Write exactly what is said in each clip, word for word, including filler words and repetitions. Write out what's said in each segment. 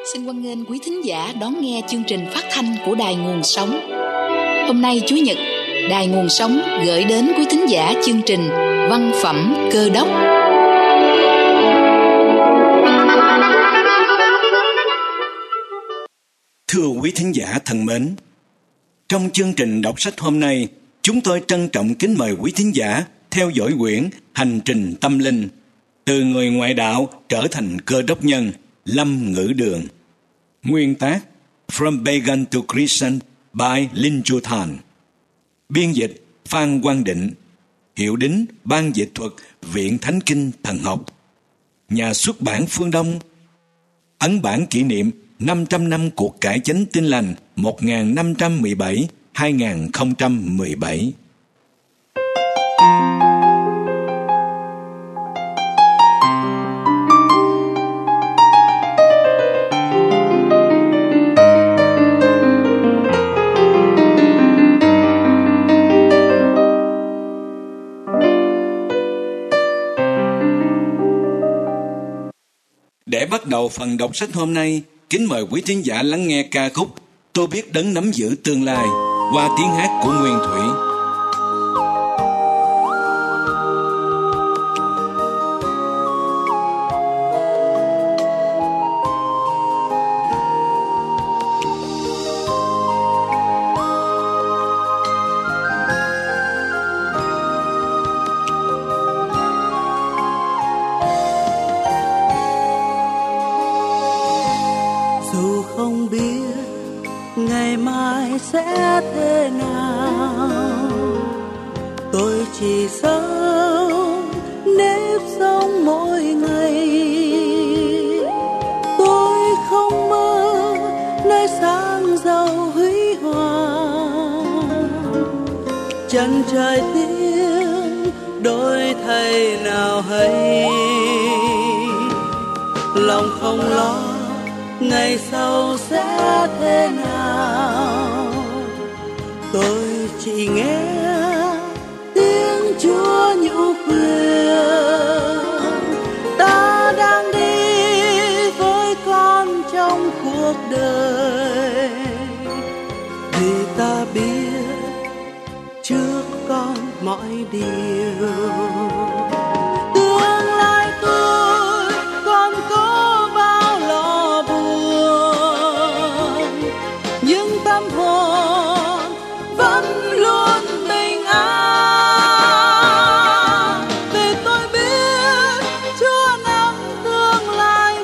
Xin hoan nghênh quý thính giả đón nghe chương trình phát thanh của Đài Nguồn Sống. Hôm nay Chủ nhật, Đài Nguồn Sống gửi đến quý thính giả chương trình Văn phẩm Cơ đốc. Thưa quý thính giả thân mến, trong chương trình đọc sách hôm nay, chúng tôi trân trọng kính mời quý thính giả theo dõi quyển Hành trình tâm linh, từ người ngoại đạo trở thành cơ đốc nhân, Lâm Ngữ Đường. Nguyên tác From Pagan to Christian by Linh Chu Thành. Biên dịch Phan Quang Định. Hiệu đính Ban dịch thuật Viện Thánh Kinh Thần học. Nhà xuất bản Phương Đông. Ấn bản kỷ niệm năm trăm năm cuộc cải chánh Tin lành một nghìn năm trăm mười bảy đến hai nghìn không trăm mười bảy. Để bắt đầu phần đọc sách hôm nay, kính mời quý thính giả lắng nghe ca khúc Tôi biết đấng nắm giữ tương lai qua tiếng hát của Nguyên Thủy. Sẽ thế nào, tôi chỉ sống nếp sống mỗi ngày. Tôi không mơ nơi sáng giàu huy hoàng, chân trời tiếng đổi thay nào hay. Lòng không lo ngày sau sẽ thế nào, tôi chỉ nghe tiếng Chúa nhũ khuyên. Ta đang đi với con trong cuộc đời, vì ta biết trước con mọi điều. Tương lai tôi còn có bao lo buồn, nhưng tâm hồn vẫn luôn bình an. Vì tôi biết Chúa nắm tương lai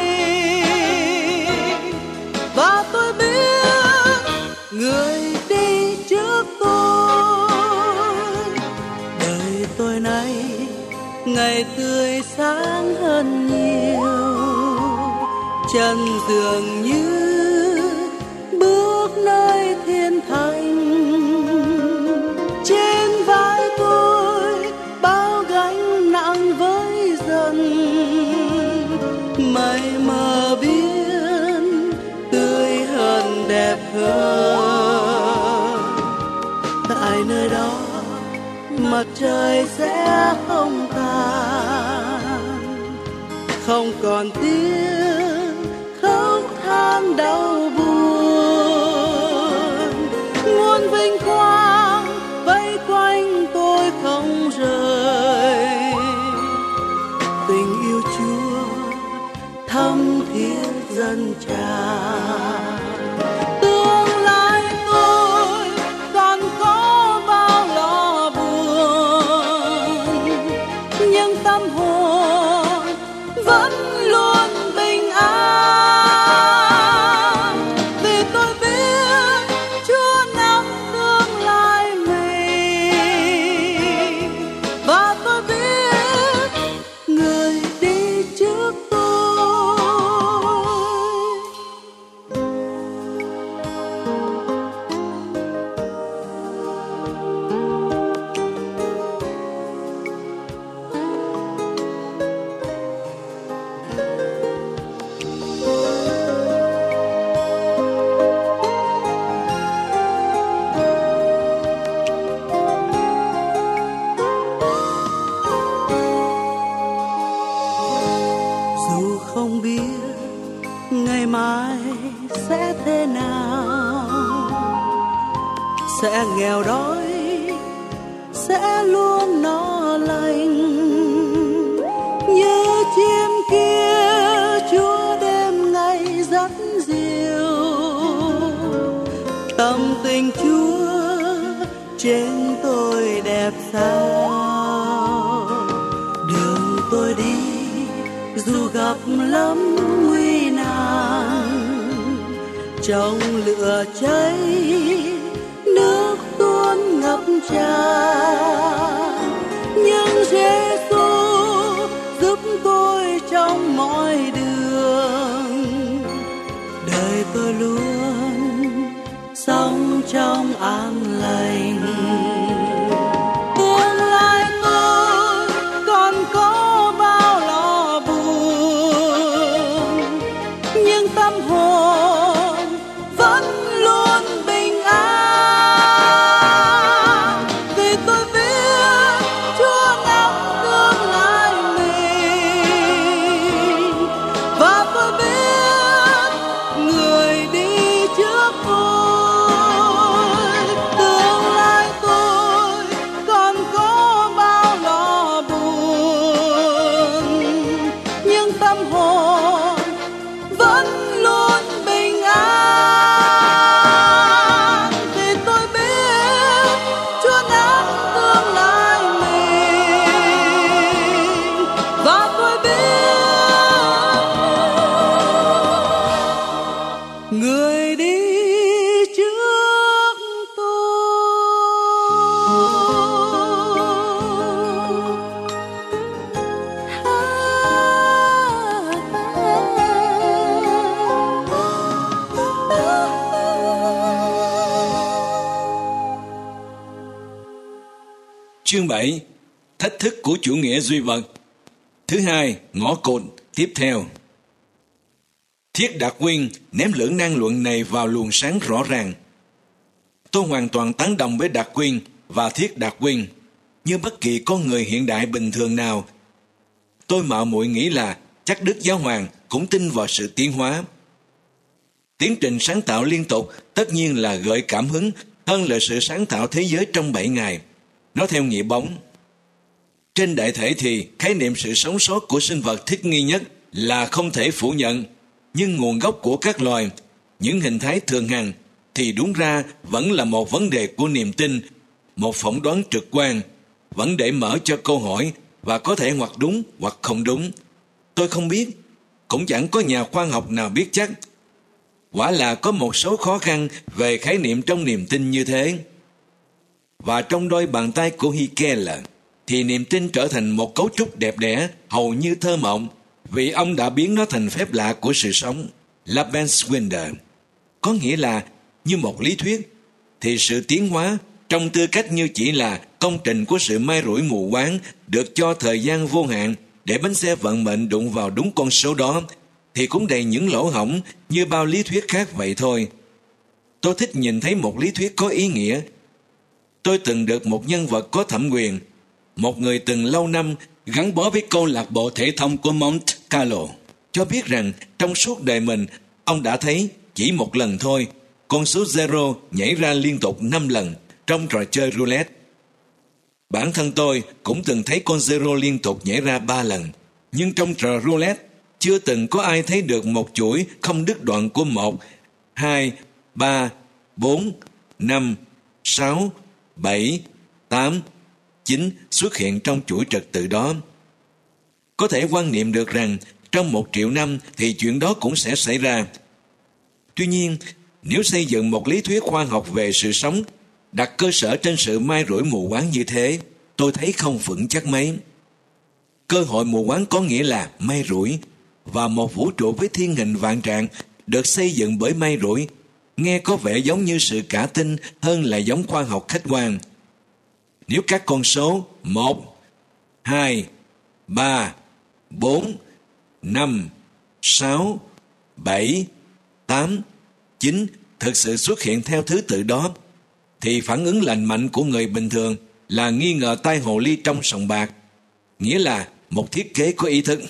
mình, và tôi biết người đi trước tôi. Đời tôi nay ngày tươi sáng hơn nhiều, chân dường như bước nơi thiên thành. Trên vai tôi bao gánh nặng với dần, mây mờ biên tươi hơn đẹp hơn. Tại nơi đó mặt trời sẽ không tàn, không còn tiếng khóc than đau buồn. Muôn vinh quang vây quanh tôi không rời, tình yêu Chúa thắm thiết dâng tràn. Tương lai tôi còn có bao lo buồn, nhưng tâm hồn vẫn luôn bình an. Vì tôi biết Chúa nắm tương sẽ luôn nó lành. Như chim kia Chúa đêm ngày dắt dìu, tâm tình Chúa trên tôi đẹp sao. Đường tôi đi dù gặp lắm nguy nan, trong lửa cháy nước tuôn ngập tràn, nhưng Giêsu giúp tôi trong mọi đường. Đời tôi luôn sống trong an lành. Tương lai tôi còn có bao lo buồn, nhưng tâm hồn vẫn luôn bình an. Vì tôi biết Chúa nắm tương lai mình, và tôi biết người đi trước tôi. Tương lai tôi còn có bao lo buồn, nhưng tâm hồn vẫn luôn bình an. Vì tôi biết Chúa nắm tương lai mình, và tôi biết người đi trước Chương bảy. Thách thức của chủ nghĩa duy vật. Thứ hai, ngõ cụt tiếp theo. Thiết Đạt Quyên ném lưỡng nan luận này vào luồng sáng rõ ràng. Tôi hoàn toàn tán đồng với Đạt Quyên và Thiết Đạt Quyên. Như bất kỳ con người hiện đại bình thường nào, tôi mạo muội nghĩ là chắc Đức Giáo Hoàng cũng tin vào sự tiến hóa. Tiến trình sáng tạo liên tục tất nhiên là gợi cảm hứng hơn là sự sáng tạo thế giới trong bảy ngày. Nó theo nghĩa bóng. Trên đại thể thì khái niệm sự sống sót của sinh vật thích nghi nhất là không thể phủ nhận, nhưng nguồn gốc của các loài, những hình thái thường hằng thì đúng ra vẫn là một vấn đề của niềm tin, một phỏng đoán trực quan, vẫn để mở cho câu hỏi và có thể hoặc đúng hoặc không đúng. Tôi không biết, cũng chẳng có nhà khoa học nào biết chắc. Quả là có một số khó khăn về khái niệm trong niềm tin như thế. Và trong đôi bàn tay của Hegel thì niềm tin trở thành một cấu trúc đẹp đẽ, hầu như thơ mộng, vì ông đã biến nó thành phép lạ của sự sống, Lebenswunder. Có nghĩa là, như một lý thuyết, thì sự tiến hóa trong tư cách như chỉ là công trình của sự may rủi mù quáng được cho thời gian vô hạn để bánh xe vận mệnh đụng vào đúng con số đó, thì cũng đầy những lỗ hổng như bao lý thuyết khác vậy thôi. Tôi thích nhìn thấy một lý thuyết có ý nghĩa. Tôi từng được một nhân vật có thẩm quyền, một người từng lâu năm gắn bó với câu lạc bộ thể thao của Monte Carlo, cho biết rằng trong suốt đời mình, ông đã thấy chỉ một lần thôi con số zero nhảy ra liên tục năm lần trong trò chơi roulette. Bản thân tôi cũng từng thấy con zero liên tục nhảy ra ba lần, nhưng trong trò roulette chưa từng có ai thấy được một chuỗi không đứt đoạn của một, hai, ba, bốn, năm, sáu, bảy, tám, chín xuất hiện trong chuỗi trật tự đó. Có thể quan niệm được rằng trong một triệu năm thì chuyện đó cũng sẽ xảy ra. Tuy nhiên, nếu xây dựng một lý thuyết khoa học về sự sống đặt cơ sở trên sự may rủi mù quáng như thế, tôi thấy không vững chắc mấy. Cơ hội mù quáng có nghĩa là may rủi, và một vũ trụ với thiên hình vạn trạng được xây dựng bởi may rủi nghe có vẻ giống như sự cả tin hơn là giống khoa học khách quan. Nếu các con số một, hai, ba, bốn, năm, sáu, bảy, tám, chín thực sự xuất hiện theo thứ tự đó, thì phản ứng lành mạnh của người bình thường là nghi ngờ tai hồ ly trong sòng bạc, nghĩa là một thiết kế có ý thức.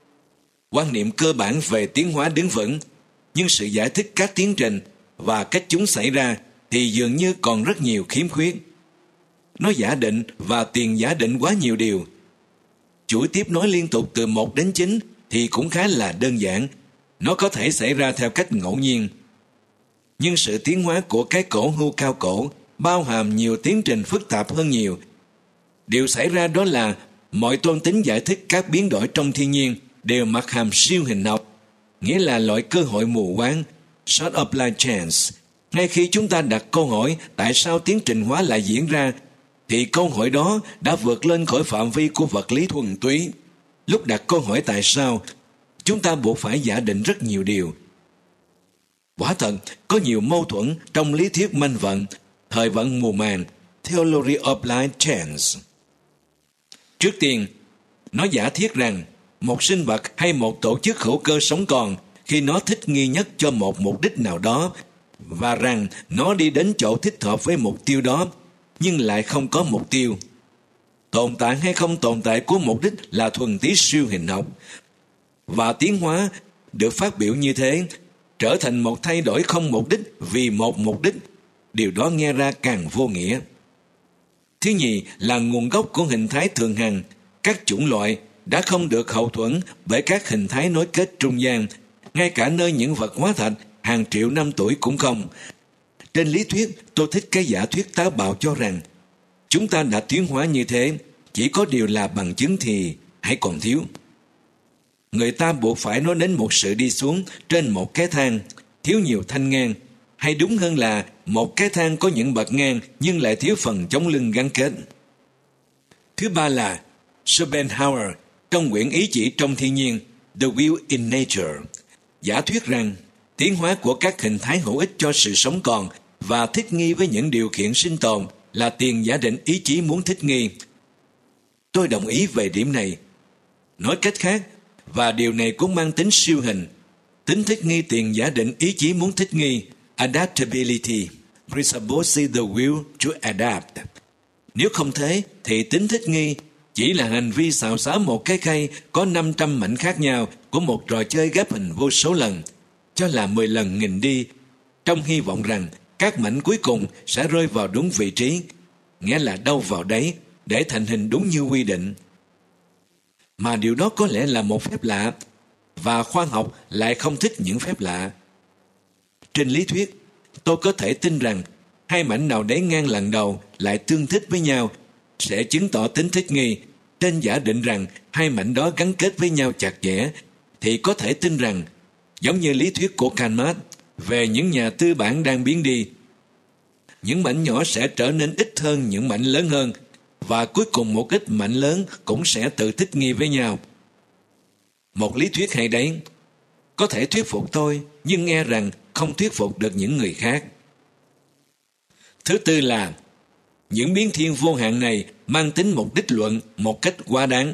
Quan niệm cơ bản về tiến hóa đứng vững, nhưng sự giải thích các tiến trình và cách chúng xảy ra thì dường như còn rất nhiều khiếm khuyết. nó giả định và tiền giả định quá nhiều điều. Chuỗi tiếp nối liên tục từ một đến chín thì cũng khá là đơn giản. Nó có thể xảy ra theo cách ngẫu nhiên. Nhưng sự tiến hóa của cái cổ hưu cao cổ bao hàm nhiều tiến trình phức tạp hơn nhiều. Điều xảy ra đó là mọi toan tính giải thích các biến đổi trong thiên nhiên đều mặc hàm siêu hình học, nghĩa là loại cơ hội mù quáng, short of life chance. Ngay khi chúng ta đặt câu hỏi tại sao tiến trình hóa lại diễn ra, thì câu hỏi đó đã vượt lên khỏi phạm vi của vật lý thuần túy. Lúc đặt câu hỏi tại sao, chúng ta buộc phải giả định rất nhiều điều. Quả thật, có nhiều mâu thuẫn trong lý thuyết manh vận, thời vận mù màng, Theory of Light Chance. Trước tiên, nó giả thiết rằng một sinh vật hay một tổ chức hữu cơ sống còn khi nó thích nghi nhất cho một mục đích nào đó, và rằng nó đi đến chỗ thích hợp với mục tiêu đó, nhưng lại không có mục tiêu. Tồn tại hay không tồn tại của mục đích là thuần túy siêu hình học, và tiến hóa được phát biểu như thế trở thành một thay đổi không mục đích vì một mục đích. Điều đó nghe ra càng vô nghĩa. Thứ nhì là nguồn gốc của hình thái thường hằng. Các chủng loại đã không được hậu thuẫn bởi các hình thái nối kết trung gian, ngay cả nơi những vật hóa thạch hàng triệu năm tuổi cũng không. Trên lý thuyết, tôi thích cái giả thuyết táo bạo cho rằng chúng ta đã tiến hóa như thế, chỉ có điều là bằng chứng thì hãy còn thiếu. Người ta buộc phải nói đến một sự đi xuống trên một cái thang, thiếu nhiều thanh ngang, hay đúng hơn là một cái thang có những bậc ngang nhưng lại thiếu phần chống lưng gắn kết. Thứ ba là Schopenhauer trong quyển Ý chỉ trong thiên nhiên, The Will in Nature, giả thuyết rằng tiến hóa của các hình thái hữu ích cho sự sống còn và thích nghi với những điều kiện sinh tồn là tiền giả định ý chí muốn thích nghi. Tôi đồng ý về điểm này. Nói cách khác, và điều này cũng mang tính siêu hình, tính thích nghi tiền giả định ý chí muốn thích nghi, adaptability, presupposes the will to adapt. Nếu không thế, thì tính thích nghi chỉ là hành vi xào xáo một cái cây có năm trăm mảnh khác nhau của một trò chơi ghép hình vô số lần, cho là mười lần nghìn đi, trong hy vọng rằng các mảnh cuối cùng sẽ rơi vào đúng vị trí, nghĩa là đâu vào đấy, để thành hình đúng như quy định. Mà điều đó có lẽ là một phép lạ, và khoa học lại không thích những phép lạ. Trên lý thuyết, tôi có thể tin rằng hai mảnh nào đấy ngang lần đầu lại tương thích với nhau sẽ chứng tỏ tính thích nghi. Trên giả định rằng hai mảnh đó gắn kết với nhau chặt chẽ, thì có thể tin rằng, giống như lý thuyết của Karl Marx về những nhà tư bản đang biến đi, những mảnh nhỏ sẽ trở nên ít hơn những mảnh lớn hơn, và cuối cùng một ít mảnh lớn cũng sẽ tự thích nghi với nhau. Một lý thuyết hay đấy, có thể thuyết phục tôi, nhưng nghe rằng không thuyết phục được những người khác. Thứ tư là những biến thiên vô hạn này mang tính mục đích luận một cách quá đáng.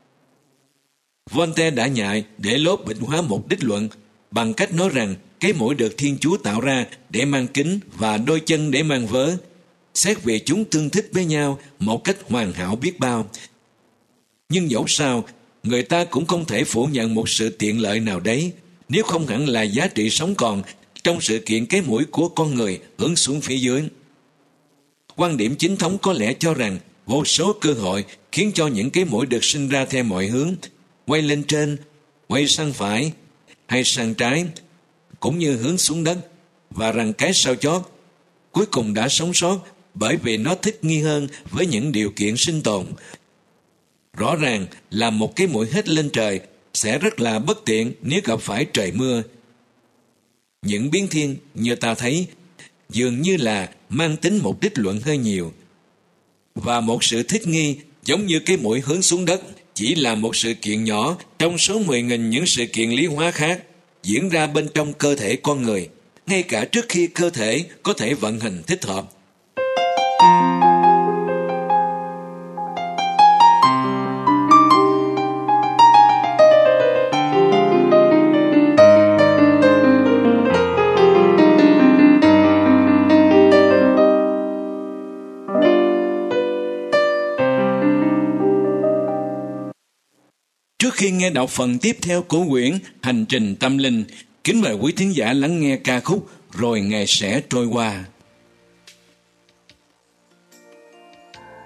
Voltaire đã nhại để lốp bệnh hóa mục đích luận bằng cách nói rằng cái mũi được Thiên Chúa tạo ra để mang kính và đôi chân để mang vớ, xét về chúng tương thích với nhau một cách hoàn hảo biết bao. Nhưng dẫu sao, người ta cũng không thể phủ nhận một sự tiện lợi nào đấy, nếu không hẳn là giá trị sống còn trong sự kiện cái mũi của con người hướng xuống phía dưới. Quan điểm chính thống có lẽ cho rằng vô số cơ hội khiến cho những cái mũi được sinh ra theo mọi hướng, quay lên trên, quay sang phải hay sang trái, cũng như hướng xuống đất, và rằng cái sao chót cuối cùng đã sống sót bởi vì nó thích nghi hơn với những điều kiện sinh tồn. Rõ ràng là một cái mũi hết lên trời sẽ rất là bất tiện nếu gặp phải trời mưa. Những biến thiên như ta thấy dường như là mang tính mục đích luận hơi nhiều, và một sự thích nghi giống như cái mũi hướng xuống đất chỉ là một sự kiện nhỏ trong số mười nghìn những sự kiện lý hóa khác diễn ra bên trong cơ thể con người, ngay cả trước khi cơ thể có thể vận hành thích hợp. Trước khi nghe đọc phần tiếp theo của quyển Hành trình tâm linh, kính mời quý thính giả lắng nghe ca khúc Rồi Ngày Sẽ Trôi Qua.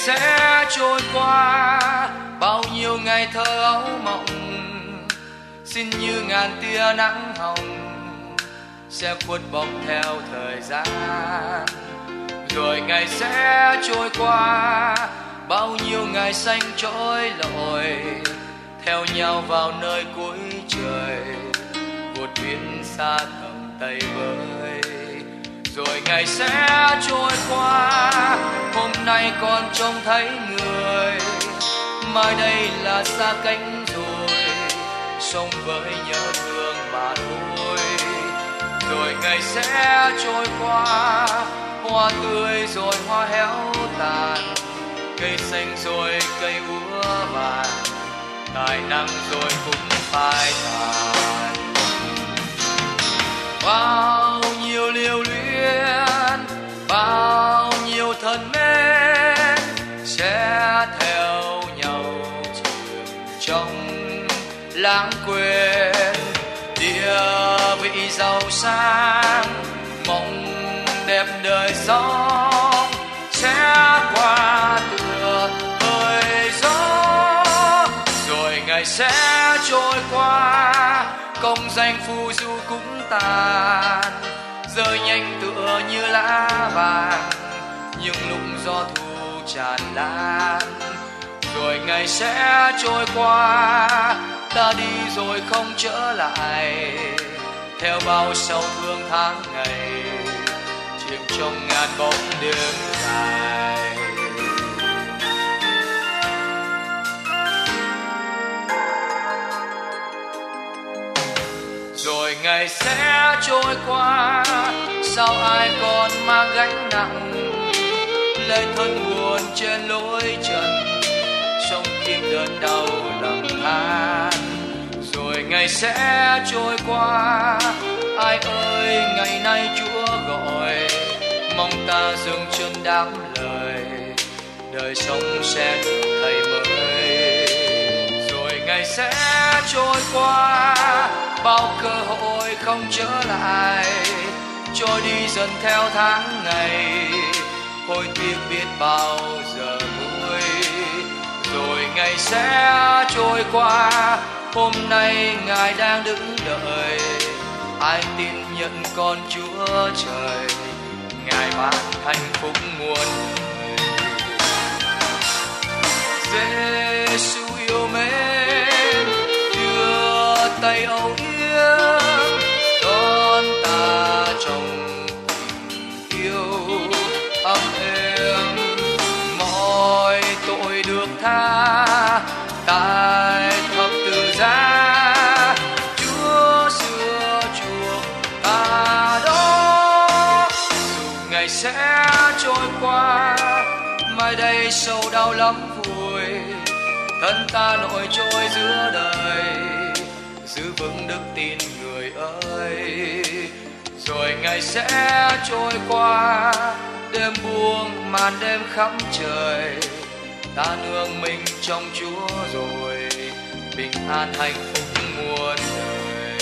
sẽ trôi qua, bao nhiêu ngày thơ ấu mộng xin như ngàn tia nắng hồng sẽ khuất bóng theo thời gian. Rồi ngày sẽ trôi qua, bao nhiêu ngày xanh trỗi lội theo nhau vào nơi cuối trời, vụt biển xa tầm tay với. Rồi ngày sẽ trôi qua, hôm nay còn trông thấy người, mai đây là xa cách rồi, sống với nhớ thương mà thôi. Rồi ngày sẽ trôi qua, hoa tươi rồi hoa héo tàn, cây xanh rồi cây úa vàng, tài năng rồi cũng phai tàn. Bao nhiêu lưu luyến, bao nhiêu thân mến sẽ theo nhau trường trong lãng quên. Địa vị giàu sang, mộng đẹp đời sống sẽ qua tựa hơi gió. Rồi ngày sẽ trôi qua, công danh phù du cũng tàn, rơi nhanh tựa như lá vàng những lúc gió thu tràn lan. Rồi ngày sẽ trôi qua, ta đi rồi không trở lại, theo bao sầu thương tháng ngày chìm trong ngàn bóng đêm dài. Rồi ngày sẽ trôi qua, sao ai còn mang gánh nặng, lệ thân buồn trên lối trần, sống kim đơn đau lầm than. Rồi ngày sẽ trôi qua, ai ơi ngày nay Chúa gọi, mong ta dừng chân đám lời, đời sống sẽ được thay mới. Rồi ngày sẽ trôi qua, bao cơ hội không trở lại, trôi đi dần theo tháng ngày, hối tiếc biết bao giờ vui. Rồi ngày sẽ trôi qua, hôm nay Ngài đang đứng đợi, ai tin nhận con Chúa trời, Ngài ban hạnh phúc muôn đời. Giê-xu yêu mến, đưa tay âu yếm đón ta trong tình yêu ấm êm, mọi tội được tha tại thập tự giá, Chúa xưa chuộc ta đó. Dù ngày sẽ trôi qua, mai đây sầu đau lắm vui, thân ta nổi trôi giữa đời, giữ vững đức tin người ơi. Rồi ngày sẽ trôi qua, đêm buông màn đêm khắp trời, ta nương mình trong Chúa rồi, bình an hạnh phúc muôn đời.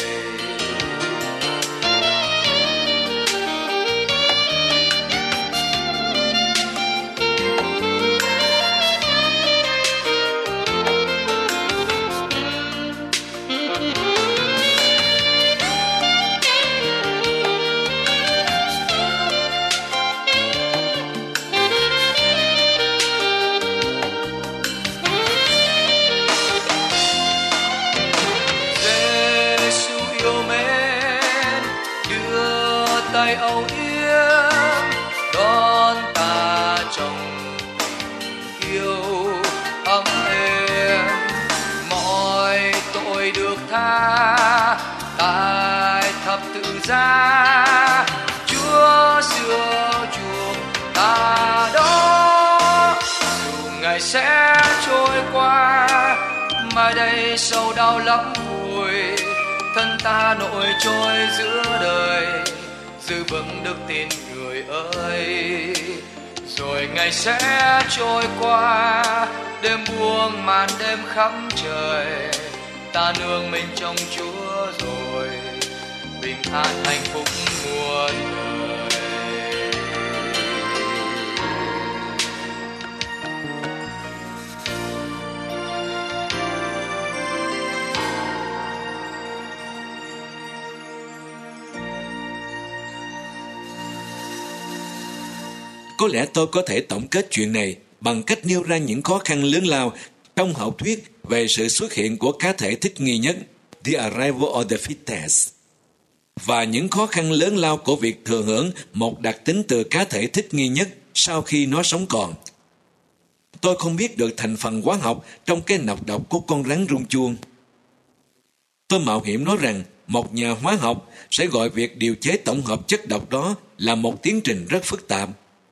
Tay âu yếm đón ta trong yêu ấm êm, mọi tội được tha tại thập tự giá, Chúa xưa chuộc ta đó. Dù ngày sẽ trôi qua, mai đây sầu đau lắm vui, thân ta nổi trôi giữa đời, giữ vững đức tin người ơi. Rồi ngày sẽ trôi qua, đêm buông màn đêm khắp trời, ta nương mình trong Chúa rồi, bình an hạnh phúc muôn đời. Có lẽ tôi có thể tổng kết chuyện này bằng cách nêu ra những khó khăn lớn lao trong học thuyết về sự xuất hiện của cá thể thích nghi nhất, the arrival of the fittest, và những khó khăn lớn lao của việc thừa hưởng một đặc tính từ cá thể thích nghi nhất sau khi nó sống còn. Tôi không biết được thành phần hóa học trong cái nọc độc của con rắn rung chuông. Tôi mạo hiểm nói rằng một nhà hóa học sẽ gọi việc điều chế tổng hợp chất độc đó là một tiến trình rất phức tạp.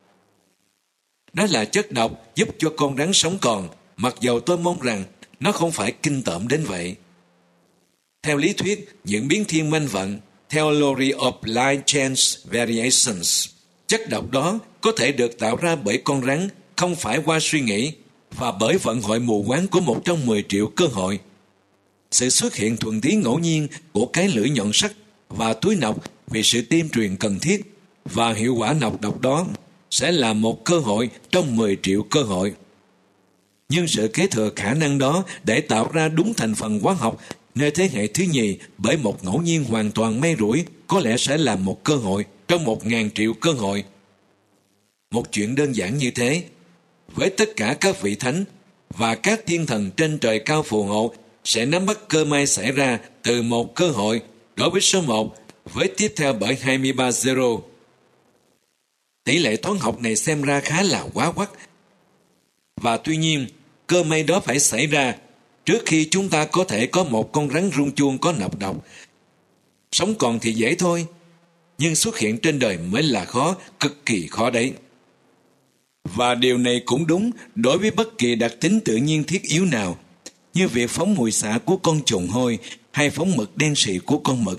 Đó là chất độc giúp cho con rắn sống còn, mặc dầu tôi mong rằng nó không phải kinh tởm đến vậy. Theo lý thuyết những biến thiên manh vận, Theory of Light Change Variations, chất độc đó có thể được tạo ra bởi con rắn không phải qua suy nghĩ và bởi vận hội mù quáng của một trong mười triệu cơ hội. Sự xuất hiện thuần túy ngẫu nhiên của cái lưỡi nhọn sắc và túi nọc vì sự tiêm truyền cần thiết và hiệu quả nọc độc đó sẽ là một cơ hội trong mười triệu cơ hội. Nhưng sự kế thừa khả năng đó để tạo ra đúng thành phần hóa học nơi thế hệ thứ nhì bởi một ngẫu nhiên hoàn toàn may rủi có lẽ sẽ là một cơ hội trong một ngàn triệu cơ hội. Một chuyện đơn giản như thế, với tất cả các vị thánh và các thiên thần trên trời cao phù hộ sẽ nắm bắt cơ may xảy ra từ một cơ hội đối với số một, với tiếp theo bởi hai mươi ba zero. Tỷ lệ toán học này xem ra khá là quá quắt. Và tuy nhiên, cơ may đó phải xảy ra trước khi chúng ta có thể có một con rắn rung chuông có nọc độc. Sống còn thì dễ thôi, nhưng xuất hiện trên đời mới là khó, cực kỳ khó đấy. Và điều này cũng đúng đối với bất kỳ đặc tính tự nhiên thiết yếu nào, như việc phóng mùi xạ của con trùng hôi hay phóng mực đen sì của con mực.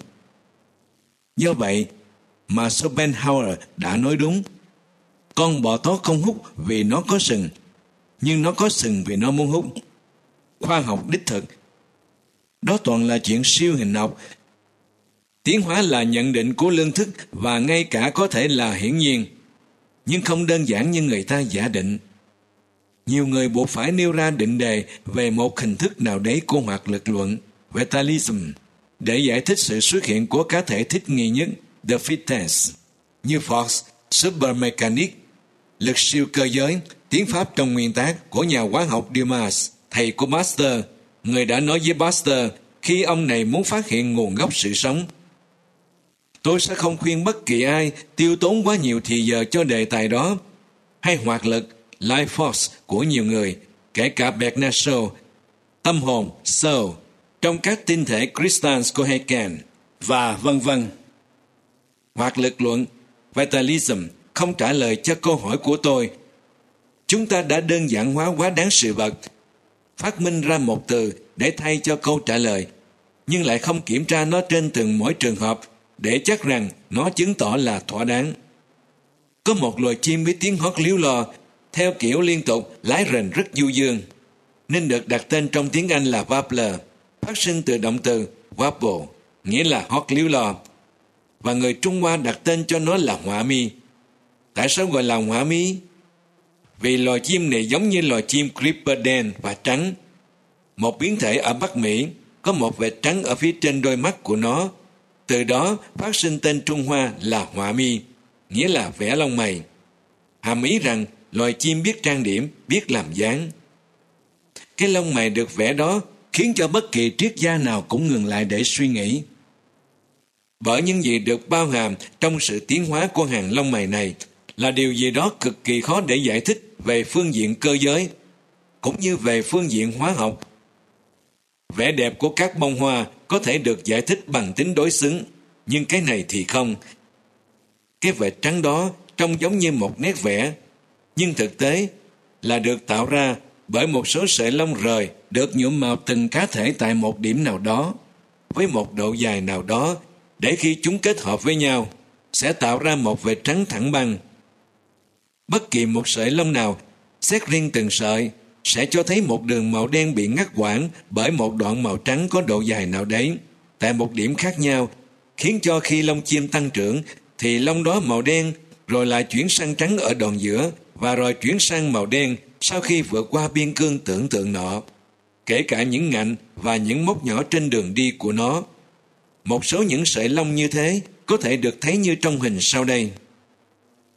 Do vậy mà Schopenhauer đã nói đúng, con bò tót không hút vì nó có sừng, nhưng nó có sừng vì nó muốn hút. Khoa học đích thực. Đó toàn là chuyện siêu hình học. Tiến hóa là nhận định của lương thức và ngay cả có thể là hiển nhiên, nhưng không đơn giản như người ta giả định. Nhiều người buộc phải nêu ra định đề về một hình thức nào đấy của hoạt lực luận, Vitalism, để giải thích sự xuất hiện của cá thể thích nghi nhất, the fittest, như Fox, Supermechanics, lực siêu cơ giới, tiếng Pháp trong nguyên tác của nhà hóa học Dumas, thầy của Pasteur, người đã nói với Pasteur khi ông này muốn phát hiện nguồn gốc sự sống. Tôi sẽ không khuyên bất kỳ ai tiêu tốn quá nhiều thì giờ cho đề tài đó, hay hoạt lực, life force của nhiều người, kể cả Bernard Shaw, tâm hồn, soul, trong các tinh thể crystals của Haeckel, và vân vân. Hoạt lực luận, Vitalism, không trả lời cho câu hỏi của tôi. Chúng ta đã đơn giản hóa quá đáng sự vật, phát minh ra một từ để thay cho câu trả lời, nhưng lại không kiểm tra nó trên từng mỗi trường hợp để chắc rằng nó chứng tỏ là thỏa đáng. Có một loài chim với tiếng hót líu lo, theo kiểu liên tục lái rền rất du dương, nên được đặt tên trong tiếng Anh là warbler, phát sinh từ động từ warble, nghĩa là hót líu lo, và người Trung Hoa đặt tên cho nó là họa mi. Tại sao gọi là họa mi? Vì loài chim này giống như loài chim creeper đen và trắng. Một biến thể ở Bắc Mỹ có một vệt trắng ở phía trên đôi mắt của nó, từ đó phát sinh tên Trung Hoa là họa mi, nghĩa là vẽ lông mày, hàm ý rằng loài chim biết trang điểm, biết làm dáng. Cái lông mày được vẽ đó khiến cho bất kỳ triết gia nào cũng ngừng lại để suy nghĩ. Bởi những gì được bao hàm trong sự tiến hóa của hàng lông mày này là điều gì đó cực kỳ khó để giải thích về phương diện cơ giới, cũng như về phương diện hóa học. Vẻ đẹp của các bông hoa có thể được giải thích bằng tính đối xứng, nhưng cái này thì không. Cái vệt trắng đó trông giống như một nét vẽ, nhưng thực tế là được tạo ra bởi một số sợi lông rời được nhuộm màu từng cá thể tại một điểm nào đó, với một độ dài nào đó, để khi chúng kết hợp với nhau sẽ tạo ra một vệt trắng thẳng băng. Bất kỳ một sợi lông nào, xét riêng từng sợi, sẽ cho thấy một đường màu đen bị ngắt quãng bởi một đoạn màu trắng có độ dài nào đấy, tại một điểm khác nhau, khiến cho khi lông chim tăng trưởng, thì lông đó màu đen, rồi lại chuyển sang trắng ở đoạn giữa, và rồi chuyển sang màu đen sau khi vượt qua biên cương tưởng tượng nọ, kể cả những ngạnh và những mốc nhỏ trên đường đi của nó. Một số những sợi lông như thế có thể được thấy như trong hình sau đây.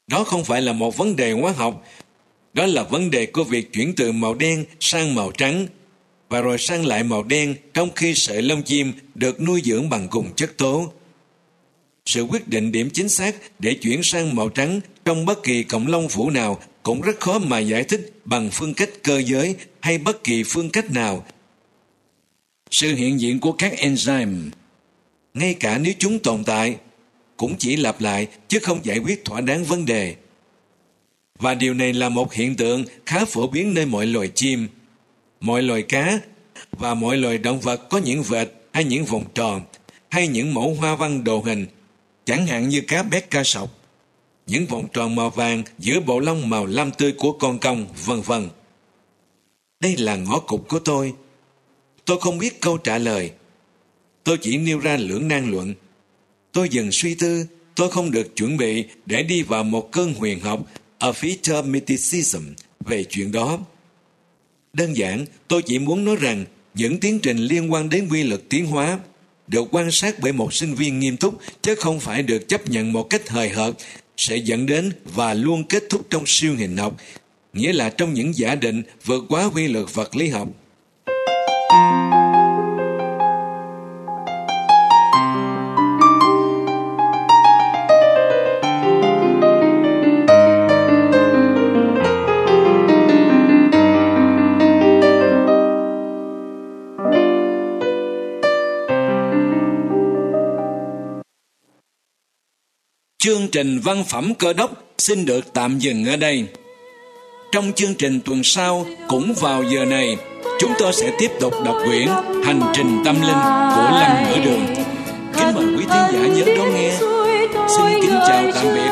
Đó không phải là một vấn đề hóa học, đó là vấn đề của việc chuyển từ màu đen sang màu trắng và rồi sang lại màu đen trong khi sợi lông chim được nuôi dưỡng bằng cùng chất tố. Sự quyết định điểm chính xác để chuyển sang màu trắng trong bất kỳ cọng lông vũ nào cũng rất khó mà giải thích bằng phương cách cơ giới hay bất kỳ phương cách nào. Sự hiện diện của các enzyme, ngay cả nếu chúng tồn tại, cũng chỉ lặp lại chứ không giải quyết thỏa đáng vấn đề. Và điều này là một hiện tượng khá phổ biến nơi mọi loài chim, mọi loài cá và mọi loài động vật có những vệt hay những vòng tròn hay những mẫu hoa văn đồ hình, chẳng hạn như cá béc ca sọc, những vòng tròn màu vàng giữa bộ lông màu lam tươi của con cong, vân vân. Đây là ngõ cụt của tôi. Tôi không biết câu trả lời. Tôi chỉ nêu ra lưỡng nan luận. Tôi dần suy tư, tôi không được chuẩn bị để đi vào một cơn huyền học Aphytomysticism về chuyện đó. Đơn giản, tôi chỉ muốn nói rằng những tiến trình liên quan đến quy luật tiến hóa được quan sát bởi một sinh viên nghiêm túc chứ không phải được chấp nhận một cách hời hợt sẽ dẫn đến và luôn kết thúc trong siêu hình học, nghĩa là trong những giả định vượt quá quy luật vật lý học. Chương trình văn phẩm Cơ đốc xin được tạm dừng ở đây. Trong chương trình tuần sau, cũng vào giờ này, chúng tôi sẽ tiếp tục đọc quyển Hành trình tâm linh của Lâm Nửa Đường. Kính mời quý thính giả nhớ đón nghe. Xin kính chào tạm biệt